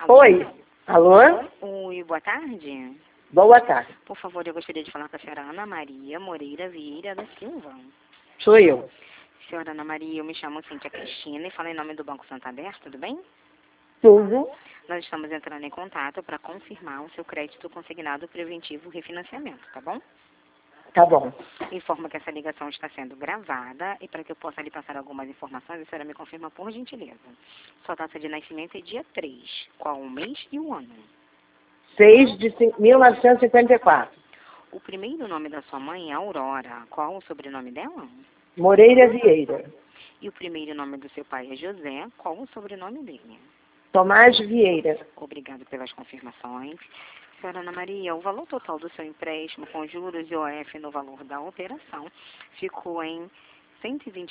Alô? Oi. Alô? Oi, boa tarde. Boa tarde. Por favor, eu gostaria de falar com a senhora Ana Maria Moreira Vieira da Silva. Sou eu. Senhora Ana Maria, eu me chamo Cíntia Cristina e falo em nome do Banco Santander, tudo bem? Tudo. Nós estamos entrando em contato para confirmar o seu crédito consignado preventivo refinanciamento, tá bom? Tá bom. Informo que essa ligação está sendo gravada e para que eu possa lhe passar algumas informações, a senhora me confirma por gentileza. Sua data de nascimento é dia 3. Qual o mês e o ano? 6 de 1954. O primeiro nome da sua mãe é Aurora. Qual o sobrenome dela? Moreira Vieira. E o primeiro nome do seu pai é José. Qual o sobrenome dele? Tomás Vieira. Obrigado pelas confirmações. Senhora Ana Maria, o valor total do seu empréstimo com juros e OF no valor da operação ficou em R$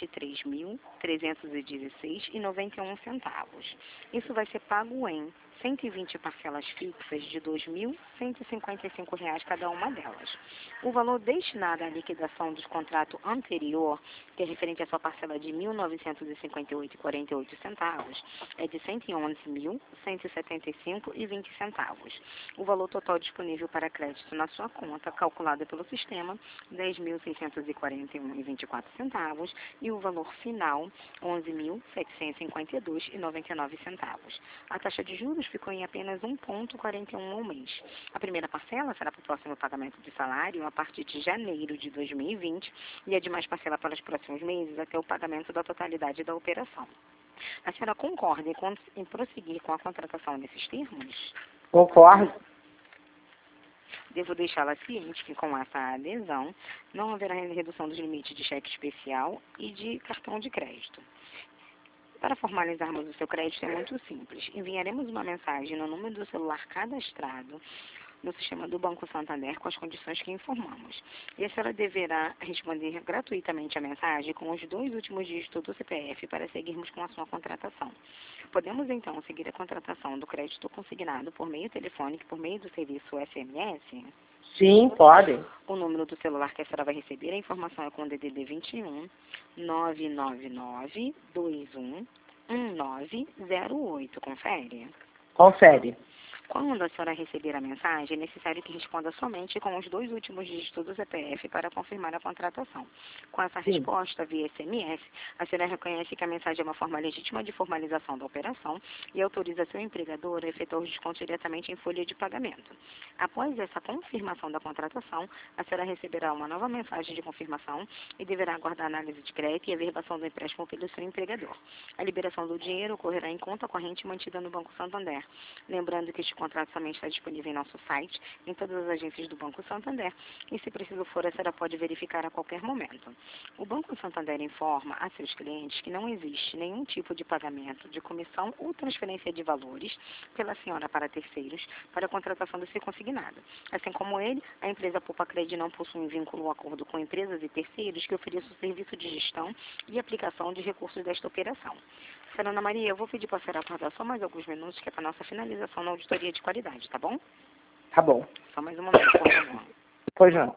123.316,91. Isso vai ser pago em 120 parcelas fixas de R$ 2.155 cada uma delas. O valor destinado à liquidação dos contratos anterior, que é referente à sua parcela de R$ 1.958,48, é de R$ 111.175,20. O valor total disponível para crédito na sua conta, calculado pelo sistema, R$ 10.641,24, e o valor final, R$ 11.752,99. A taxa de juros ficou em apenas 1,41 ao mês. A primeira parcela será para o próximo pagamento de salário a partir de janeiro de 2020 e a demais parcela para os próximos meses até o pagamento da totalidade da operação. A senhora concorda em prosseguir com a contratação nesses termos? Concordo. Devo deixá-la ciente que com essa adesão não haverá redução dos limites de cheque especial e de cartão de crédito. Para formalizarmos o seu crédito é muito simples. Enviaremos uma mensagem no número do celular cadastrado no sistema do Banco Santander com as condições que informamos. E a senhora deverá responder gratuitamente a mensagem com os 2 últimos dígitos do CPF para seguirmos com a sua contratação. Podemos, então, seguir a contratação do crédito consignado por meio telefônico, por meio do serviço SMS? Sim, pode. O número do celular que a senhora vai receber, a informação é com o DDD 21 999 21 1908. Confere. Confere. Quando a senhora receber a mensagem, é necessário que responda somente com os 2 últimos dígitos do CPF para confirmar a contratação. Com essa resposta via SMS, a senhora reconhece que a mensagem é uma forma legítima de formalização da operação e autoriza seu empregador a efetuar os descontos diretamente em folha de pagamento. Após essa confirmação da contratação, a senhora receberá uma nova mensagem de confirmação e deverá aguardar a análise de crédito e a verbação do empréstimo pelo seu empregador. A liberação do dinheiro ocorrerá em conta corrente mantida no Banco Santander. Lembrando que este contrato somente está disponível em nosso site, em todas as agências do Banco Santander, e se preciso for, a senhora pode verificar a qualquer momento. O Banco Santander informa a seus clientes que não existe nenhum tipo de pagamento de comissão ou transferência de valores pela senhora para terceiros para a contratação do seu consignado. Assim como ele, a empresa Poupa Cred não possui um vínculo ou acordo com empresas e terceiros que ofereçam o serviço de gestão e aplicação de recursos desta operação. Senhora Ana Maria, eu vou pedir para a senhora aguardar só mais alguns minutos, que é para a nossa finalização na auditoria de qualidade, tá bom? Tá bom. Só mais um momento, por favor. Pois não.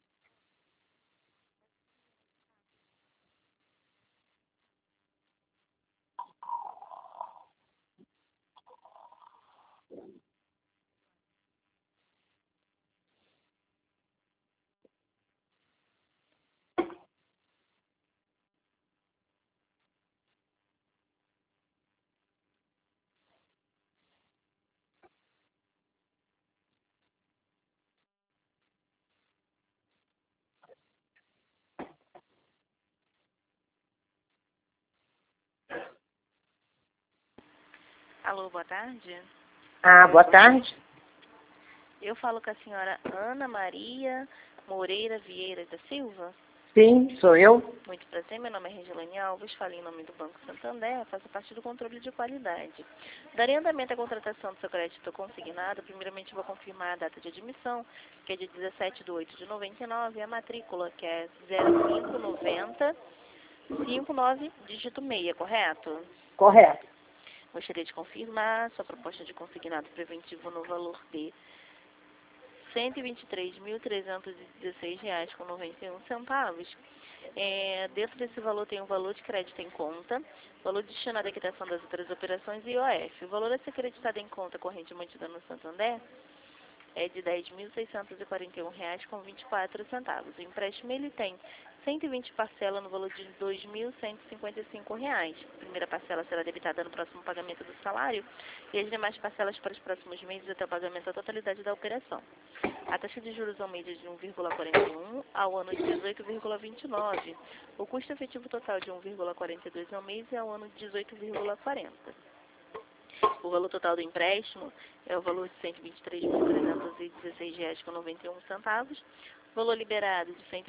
Alô, boa tarde. Boa tarde. Eu falo com a senhora Ana Maria Moreira Vieira da Silva. Sim, sou eu. Muito prazer, meu nome é Regiane Alves, falo em nome do Banco Santander, faço parte do controle de qualidade. Darei andamento à contratação do seu crédito consignado. Primeiramente, vou confirmar a data de admissão, que é de 17/8/99, e a matrícula, que é 0590-59, dígito 6, correto? Correto. Gostaria de confirmar sua proposta de consignado preventivo no valor de R$ 123.316,91. Dentro desse valor tem o valor de crédito em conta, valor destinado à quitação das outras operações e IOF. O valor a ser creditado em conta corrente mantida no Santander é de R$ 10.641,24. O empréstimo ele tem 120 parcelas no valor de R$ 2.155. A primeira parcela será debitada no próximo pagamento do salário e as demais parcelas para os próximos meses até o pagamento da totalidade da operação. A taxa de juros ao mês é de 1,41, ao ano de 18,29. O custo efetivo total de 1,42 ao mês e ao ano de 18,40. O valor total do empréstimo é o valor de R$ 123.316,91. O valor liberado de R$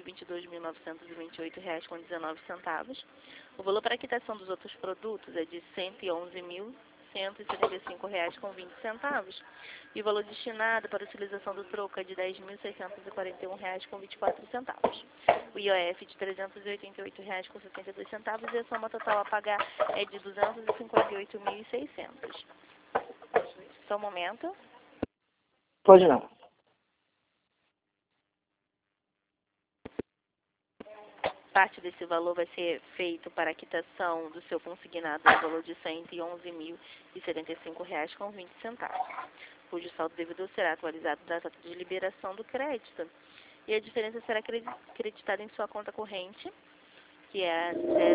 122.928,19. O valor para a quitação dos outros produtos é de R$ 111.175,20. E o valor destinado para a utilização do troco é de R$ 10.641,24. O IOF de R$ 388,62 e a soma total a pagar é de R$ 258.600. Só um momento. Pois não. Parte desse valor vai ser feito para a quitação do seu consignado no valor de R$ 111.075,20, cujo saldo devedor será atualizado da data de liberação do crédito. E a diferença será creditada em sua conta corrente, que é a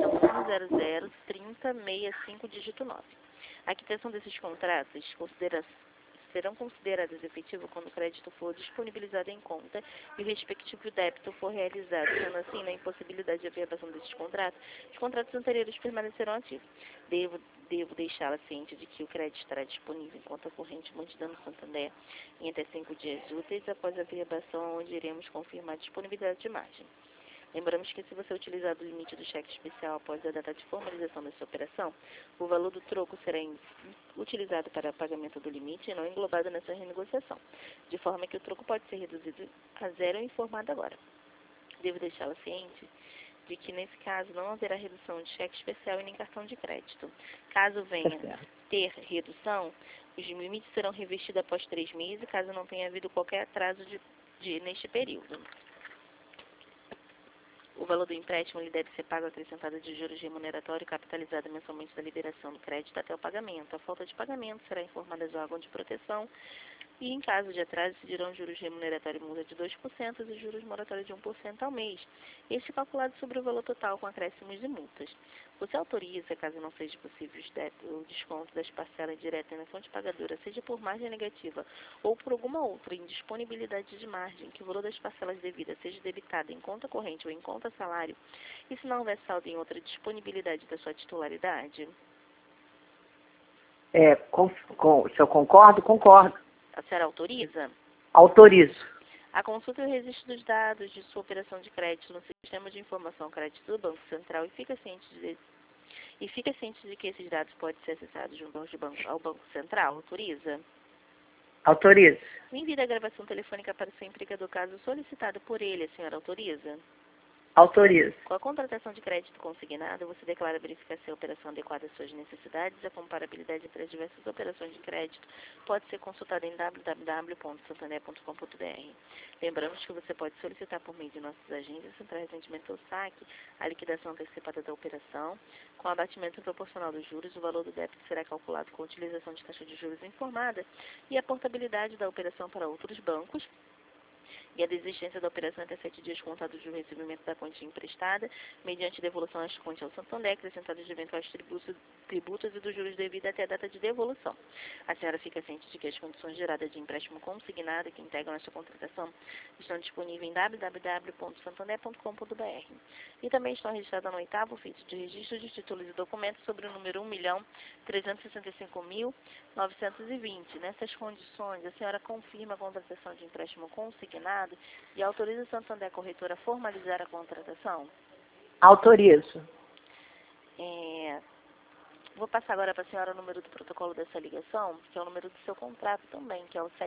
01003065 dígito 9. A quitação desses contratos serão consideradas efetivas quando o crédito for disponibilizado em conta e o respectivo débito for realizado. Sendo assim, na impossibilidade de averbação desses contratos, os contratos anteriores permanecerão ativos. Devo deixá-la ciente de que o crédito estará disponível em conta corrente mantida no Santander em até 5 dias úteis após a averbação, onde iremos confirmar a disponibilidade de margem. Lembramos que se você utilizar o limite do cheque especial após a data de formalização dessa operação, o valor do troco será utilizado para pagamento do limite e não englobado nessa renegociação, de forma que o troco pode ser reduzido a zero e informado agora. Devo deixá-la ciente de que, nesse caso, não haverá redução de cheque especial e nem cartão de crédito. Caso venha ter redução, os limites serão revestidos após 3 meses, caso não tenha havido qualquer atraso neste período. O valor do empréstimo ele deve ser pago acrescentado de juros remuneratório capitalizado mensalmente da liberação do crédito até o pagamento. A falta de pagamento será informada ao órgão de proteção e, em caso de atraso, se dirão juros remuneratório multa de 2% e juros moratórios de 1% ao mês. Este calculado sobre o valor total com acréscimos e multas. Você autoriza, caso não seja possível o desconto das parcelas diretas na fonte pagadora, seja por margem negativa ou por alguma outra indisponibilidade de margem, que o valor das parcelas devidas seja debitado em conta corrente ou em conta salário, e se não houver saldo em outra disponibilidade da sua titularidade? Se eu concordo, concordo. A senhora autoriza? Autorizo. A consulta e o registro dos dados de sua operação de crédito no Sistema de Informação Crédito do Banco Central e fica ciente de que esses dados podem ser acessados junto ao Banco Central. Autoriza? Autorizo. O envio da gravação telefônica para o seu empregador, caso solicitado por ele, a senhora autoriza? Autorizo. Com a contratação de crédito consignado, você declara verificar se a operação adequada às suas necessidades. A comparabilidade entre as diversas operações de crédito pode ser consultada em www.santander.com.br. Lembramos que você pode solicitar por meio de nossas agências centrais de atendimento ao saque a liquidação antecipada da operação. Com o abatimento proporcional dos juros, o valor do débito será calculado com a utilização de taxa de juros informada e a portabilidade da operação para outros bancos, e a desistência da operação até 7 dias contados do recebimento da quantia emprestada, mediante devolução às contas ao Santander, acrescentados de eventuais tributos e dos juros devidos até a data de devolução. A senhora fica ciente de que as condições geradas de empréstimo consignado que integram esta contratação estão disponíveis em www.santander.com.br e também estão registradas no 8º ofício de registro de títulos e documentos sobre o número 1.365.920. Nessas condições, a senhora confirma a contratação de empréstimo consignado e autoriza o Santander Corretora a formalizar a contratação? Autorizo. Vou passar agora para a senhora o número do protocolo dessa ligação, que é o número do seu contrato também, que é o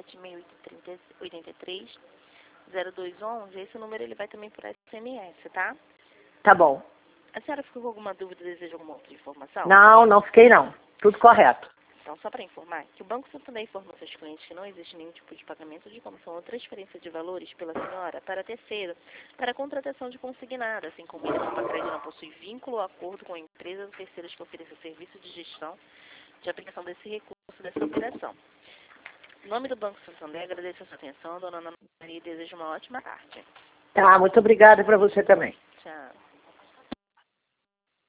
7683-0211. Esse número ele vai também por SMS, tá? Tá bom. A senhora ficou com alguma dúvida, deseja alguma outra informação? Não fiquei não. Tudo correto. Então atenção só para informar que o Banco Santander informou seus clientes que não existe nenhum tipo de pagamento de comissão ou transferência de valores pela senhora para terceiro para a contratação de consignado, assim como a Pacred não possui vínculo ou acordo com empresas ou terceiros que ofereçam serviço de gestão de aplicação desse recurso dessa operação. Em nome do Banco Santander, agradeço a sua atenção, dona Ana Maria, e desejo uma ótima tarde. Tá, muito obrigada para você também.